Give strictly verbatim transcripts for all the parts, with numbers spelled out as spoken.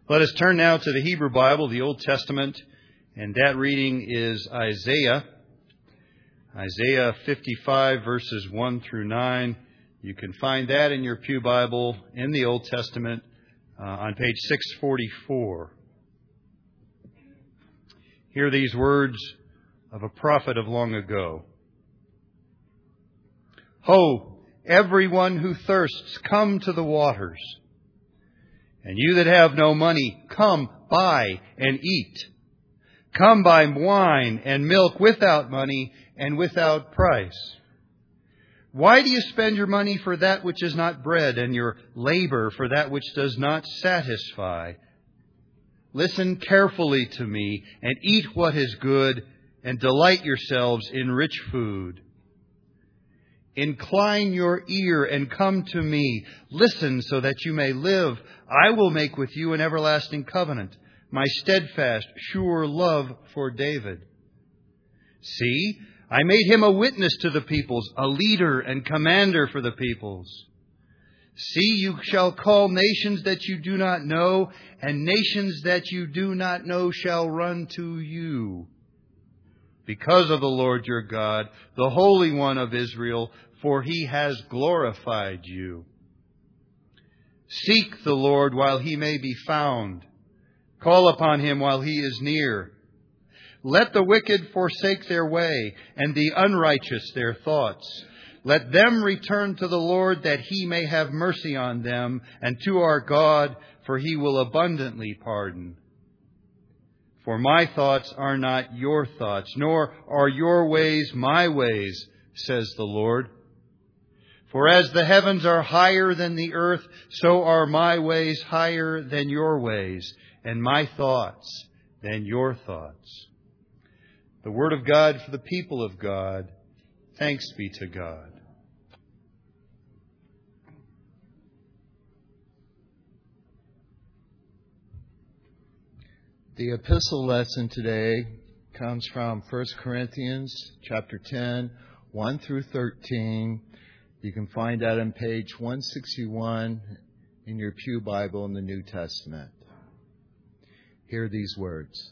Let us turn now to the Hebrew Bible, the Old Testament, and that reading is Isaiah. Isaiah fifty-five, verses one through nine. You can find that in your pew Bible in the Old Testament uh, on page six forty-four. Hear these words of a prophet of long ago. Ho, everyone who thirsts, come to the waters. And you that have no money, come, buy and eat. Come buy wine and milk without money and without price. Why do you spend your money for that which is not bread, and your labor for that which does not satisfy? Listen carefully to me, and eat what is good, and delight yourselves in rich food. Incline your ear and come to me. Listen so that you may live. I will make with you an everlasting covenant, my steadfast, sure love for David. See, I made him a witness to the peoples, a leader and commander for the peoples. See, you shall call nations that you do not know, and nations that you do not know shall run to you. Because of the Lord your God, the Holy One of Israel, for he has glorified you. Seek the Lord while he may be found. Call upon him while he is near. Let the wicked forsake their way, and the unrighteous their thoughts. Let them return to the Lord, that he may have mercy on them, and to our God, for he will abundantly pardon. For my thoughts are not your thoughts, nor are your ways my ways, says the Lord. For as the heavens are higher than the earth, so are my ways higher than your ways, and my thoughts than your thoughts. The word of God for the people of God. Thanks be to God. The epistle lesson today comes from First Corinthians chapter ten, one through thirteen. You can find that on page one sixty-one in your pew Bible in the New Testament. Hear these words.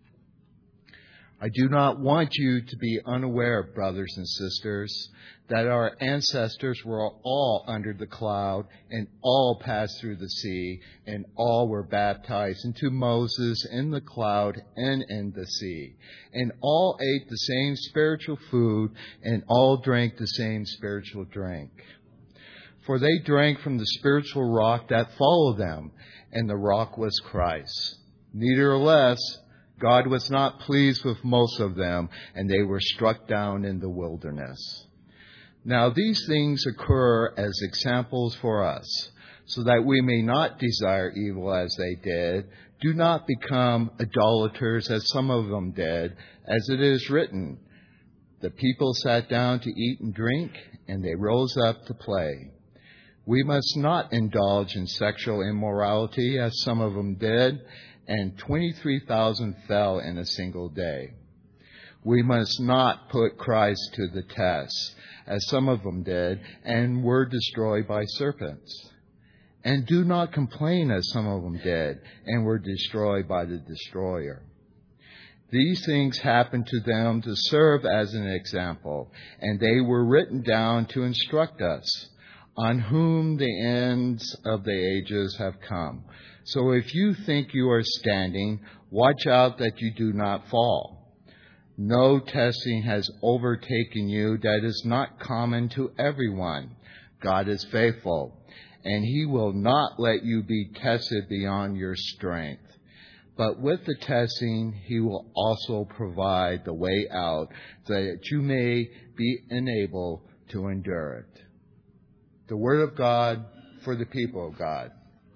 I do not want you to be unaware, brothers and sisters, that our ancestors were all under the cloud, and all passed through the sea, and all were baptized into Moses in the cloud and in the sea. And all ate the same spiritual food, and all drank the same spiritual drink. For they drank from the spiritual rock that followed them, and the rock was Christ. Nevertheless, God was not pleased with most of them, and they were struck down in the wilderness. Now these things occur as examples for us, so that we may not desire evil as they did. Do not become idolaters as some of them did, as it is written, the people sat down to eat and drink, and they rose up to play. We must not indulge in sexual immorality as some of them did, and twenty-three thousand fell in a single day. We must not put Christ to the test, as some of them did, and were destroyed by serpents. And do not complain, as some of them did, and were destroyed by the destroyer. These things happened to them to serve as an example, and they were written down to instruct us, on whom the ends of the ages have come. So if you think you are standing, watch out that you do not fall. No testing has overtaken you that is not common to everyone. God is faithful, and he will not let you be tested beyond your strength. But with the testing, he will also provide the way out, so that you may be enabled to endure it. The word of God for the people of God.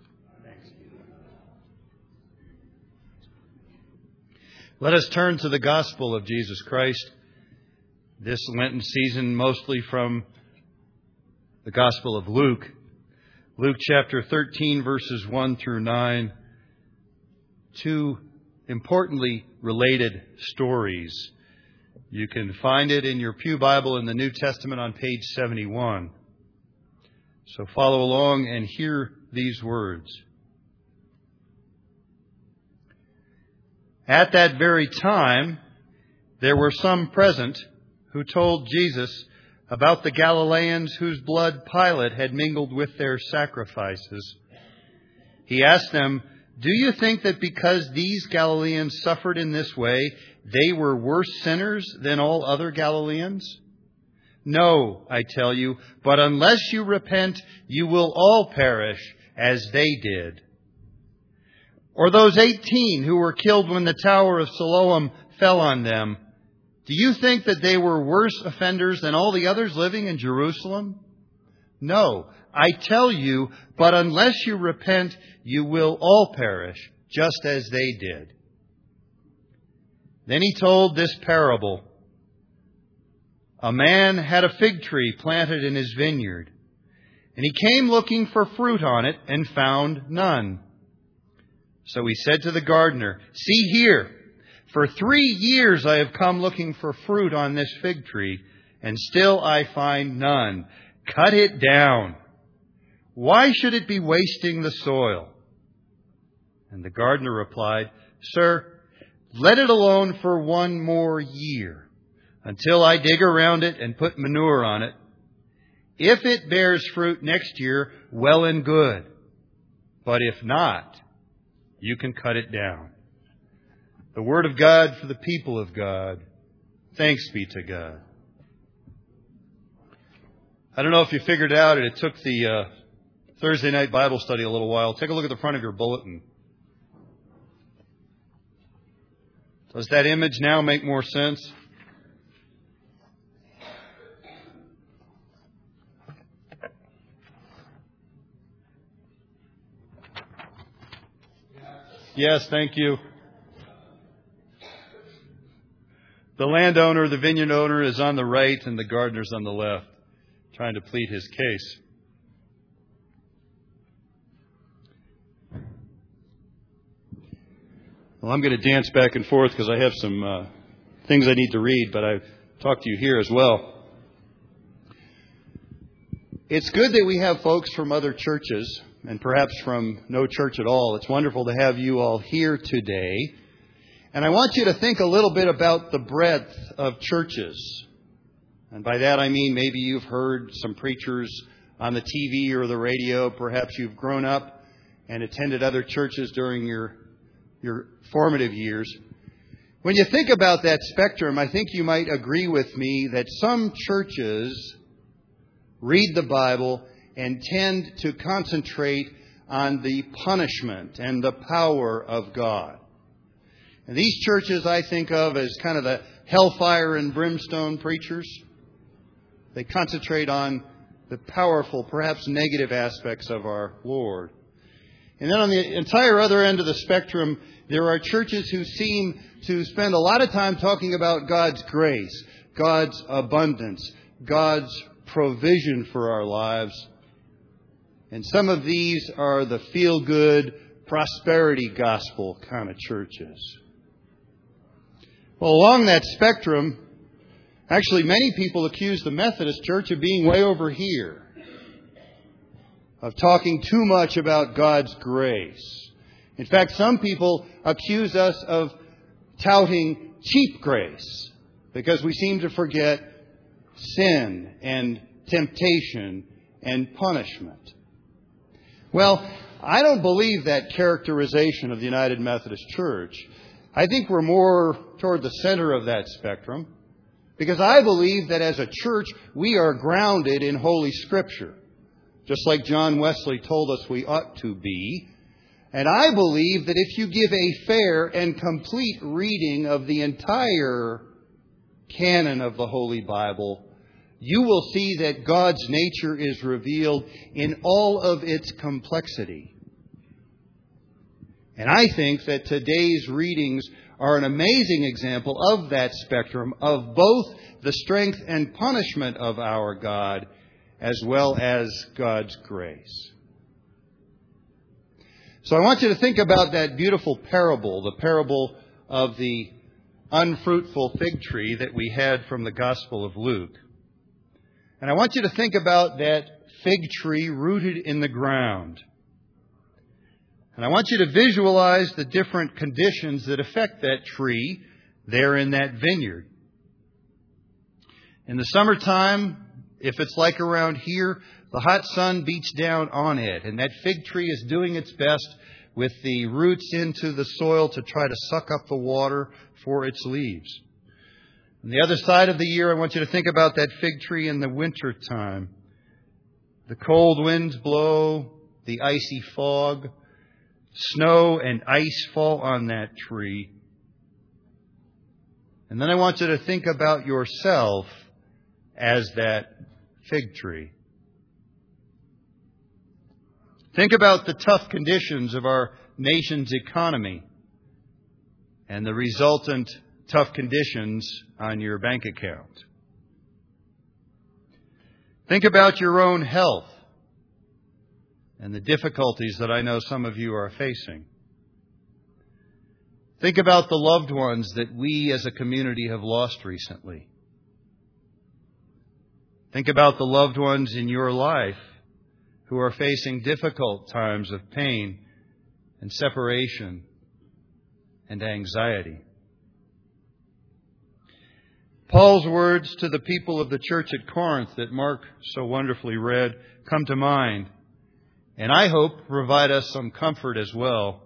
Let us turn to the gospel of Jesus Christ. This Lenten season, mostly from the gospel of Luke. Luke chapter thirteen, verses one through nine. Two importantly related stories. You can find it in your pew Bible in the New Testament on page seventy-one. So follow along and hear these words. At that very time, there were some present who told Jesus about the Galileans whose blood Pilate had mingled with their sacrifices. He asked them, "Do you think that because these Galileans suffered in this way, they were worse sinners than all other Galileans? No, I tell you, but unless you repent, you will all perish as they did. Or those eighteen who were killed when the Tower of Siloam fell on them, do you think that they were worse offenders than all the others living in Jerusalem? No, I tell you, but unless you repent, you will all perish, just as they did." Then he told this parable. A man had a fig tree planted in his vineyard, and he came looking for fruit on it and found none. So he said to the gardener, "See here, for three years I have come looking for fruit on this fig tree, and still I find none. Cut it down. Why should it be wasting the soil?" And the gardener replied, "Sir, let it alone for one more year, until I dig around it and put manure on it. If it bears fruit next year, well and good. But if not, you can cut it down." The word of God for the people of God. Thanks be to God. I don't know if you figured it out, and it took the uh, Thursday night Bible study a little while. Take a look at the front of your bulletin. Does that image now make more sense? Yes, thank you. The landowner, the vineyard owner, is on the right and the gardener's on the left, trying to plead his case. Well, I'm going to dance back and forth because I have some uh, things I need to read, but I've talked to you here as well. It's good that we have folks from other churches, and perhaps from no church at all. It's wonderful to have you all here today. And I want you to think a little bit about the breadth of churches. And by that I mean maybe you've heard some preachers on the T V or the radio. Perhaps you've grown up and attended other churches during your, your formative years. When you think about that spectrum, I think you might agree with me that some churches read the Bible and tend to concentrate on the punishment and the power of God. And these churches I think of as kind of the hellfire and brimstone preachers. They concentrate on the powerful, perhaps negative aspects of our Lord. And then on the entire other end of the spectrum, there are churches who seem to spend a lot of time talking about God's grace, God's abundance, God's provision for our lives. And some of these are the feel-good, prosperity gospel kind of churches. Well, along that spectrum, actually many people accuse the Methodist Church of being way over here, of talking too much about God's grace. In fact, some people accuse us of touting cheap grace because we seem to forget sin and temptation and punishment. Well, I don't believe that characterization of the United Methodist Church. I think we're more toward the center of that spectrum because I believe that as a church we are grounded in Holy Scripture, just like John Wesley told us we ought to be. And I believe that if you give a fair and complete reading of the entire canon of the Holy Bible, you will see that God's nature is revealed in all of its complexity. And I think that today's readings are an amazing example of that spectrum of both the strength and punishment of our God as well as God's grace. So I want you to think about that beautiful parable, the parable of the unfruitful fig tree that we had from the Gospel of Luke. And I want you to think about that fig tree rooted in the ground. And I want you to visualize the different conditions that affect that tree there in that vineyard. In the summertime, if it's like around here, the hot sun beats down on it, and that fig tree is doing its best with the roots into the soil to try to suck up the water for its leaves. On the other side of the year, I want you to think about that fig tree in the winter time. The cold winds blow, the icy fog, snow and ice fall on that tree. And then I want you to think about yourself as that fig tree. Think about the tough conditions of our nation's economy and the resultant tough conditions on your bank account. Think about your own health and the difficulties that I know some of you are facing. Think about the loved ones that we as a community have lost recently. Think about the loved ones in your life who are facing difficult times of pain and separation and anxiety. Paul's words to the people of the church at Corinth that Mark so wonderfully read come to mind, and I hope provide us some comfort as well.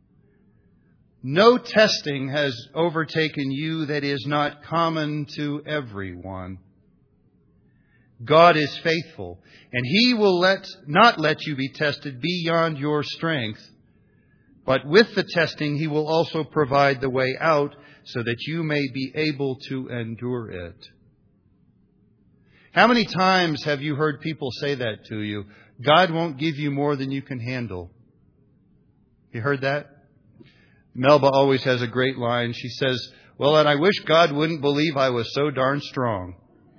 No testing has overtaken you that is not common to everyone. God is faithful, and He will let not let you be tested beyond your strength. But with the testing, He will also provide the way out so that you may be able to endure it. How many times have you heard people say that to you? God won't give you more than you can handle. You heard that? Melba always has a great line. She says, well, and I wish God wouldn't believe I was so darn strong.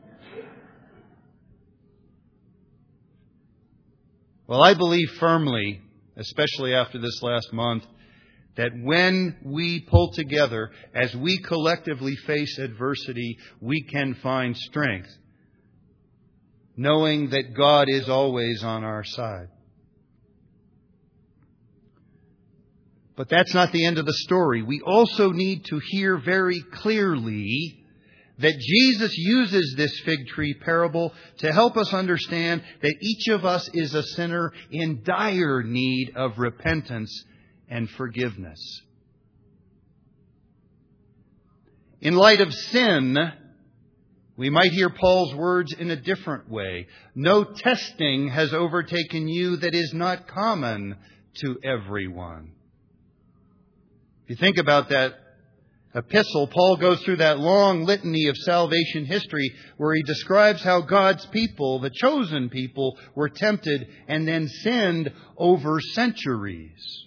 Well, I believe firmly, especially after this last month, that when we pull together, as we collectively face adversity, we can find strength, knowing that God is always on our side. But that's not the end of the story. We also need to hear very clearly that Jesus uses this fig tree parable to help us understand that each of us is a sinner in dire need of repentance and forgiveness. In light of sin, we might hear Paul's words in a different way. No testing has overtaken you that is not common to everyone. If you think about that epistle, Paul goes through that long litany of salvation history where he describes how God's people, the chosen people, were tempted and then sinned over centuries.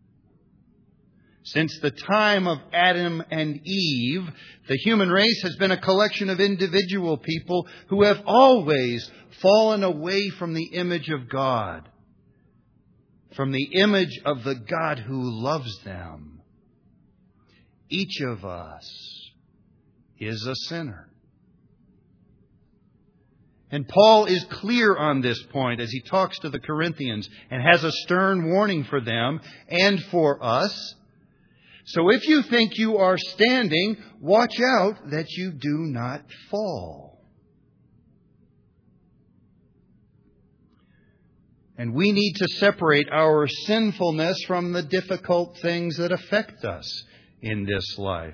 Since the time of Adam and Eve, the human race has been a collection of individual people who have always fallen away from the image of God, from the image of the God who loves them. Each of us is a sinner. And Paul is clear on this point as he talks to the Corinthians and has a stern warning for them and for us. So if you think you are standing, watch out that you do not fall. And we need to separate our sinfulness from the difficult things that affect us in this life.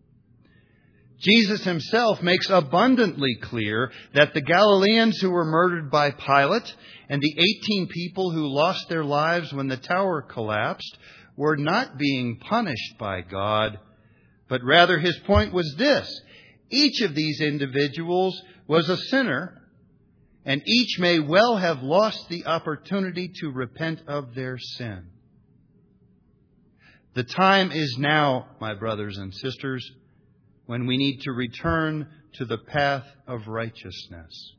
Jesus himself makes abundantly clear that the Galileans who were murdered by Pilate and the eighteen people who lost their lives when the tower collapsed were not being punished by God, but rather his point was this: each of these individuals was a sinner, and each may well have lost the opportunity to repent of their sin. The time is now, my brothers and sisters, when we need to return to the path of righteousness.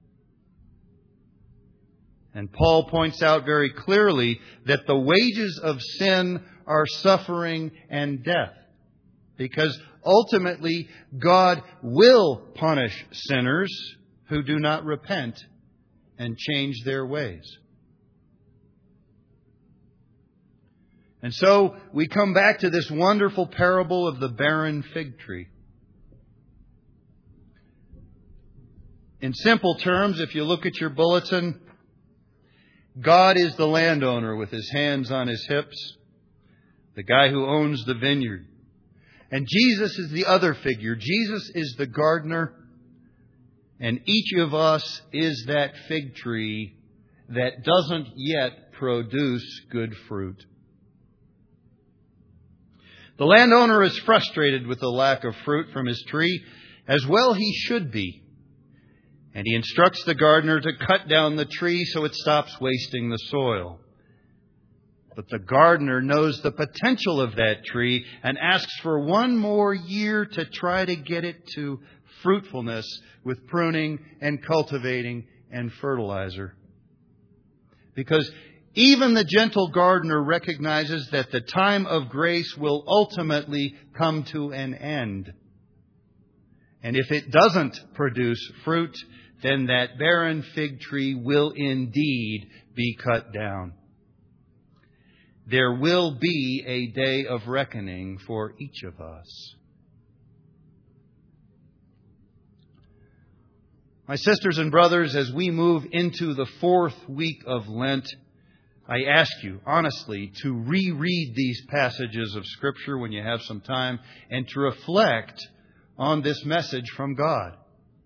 And Paul points out very clearly that the wages of sin are suffering and death, because ultimately God will punish sinners who do not repent and change their ways. And so we come back to this wonderful parable of the barren fig tree. In simple terms, if you look at your bulletin, God is the landowner with his hands on his hips, the guy who owns the vineyard. And Jesus is the other figure. Jesus is the gardener, and each of us is that fig tree that doesn't yet produce good fruit. The landowner is frustrated with the lack of fruit from his tree, as well he should be. And he instructs the gardener to cut down the tree so it stops wasting the soil. But the gardener knows the potential of that tree and asks for one more year to try to get it to fruitfulness with pruning and cultivating and fertilizer. Because even the gentle gardener recognizes that the time of grace will ultimately come to an end. And if it doesn't produce fruit, then that barren fig tree will indeed be cut down. There will be a day of reckoning for each of us. My sisters and brothers, as we move into the fourth week of Lent, I ask you, honestly, to reread these passages of Scripture when you have some time and to reflect on this message from God.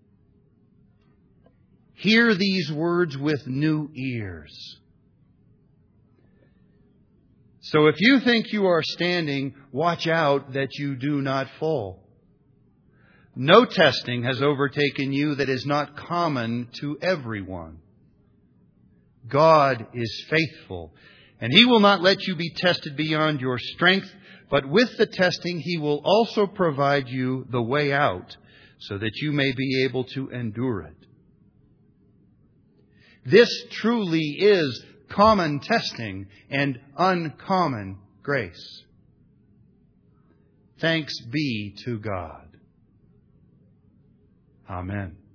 Hear these words with new ears. So if you think you are standing, watch out that you do not fall. No testing has overtaken you that is not common to everyone. God is faithful, and He will not let you be tested beyond your strength, but with the testing He will also provide you the way out so that you may be able to endure it. This truly is common testing and uncommon grace. Thanks be to God. Amen.